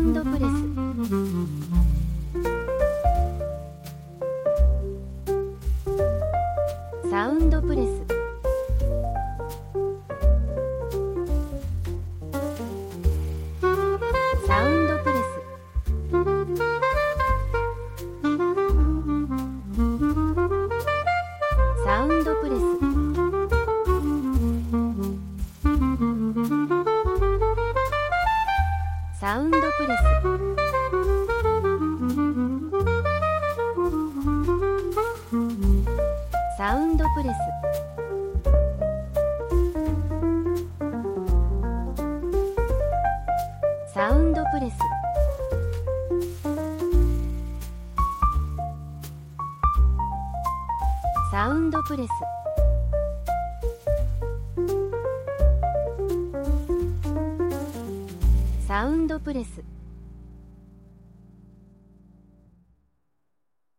ウンドプレス、サウンドプレス、サウンドプレス、サウンドプレス、サウンドプレス、サウンドプレス、サウンドプレス、サウンドプレス、サウンドプレス。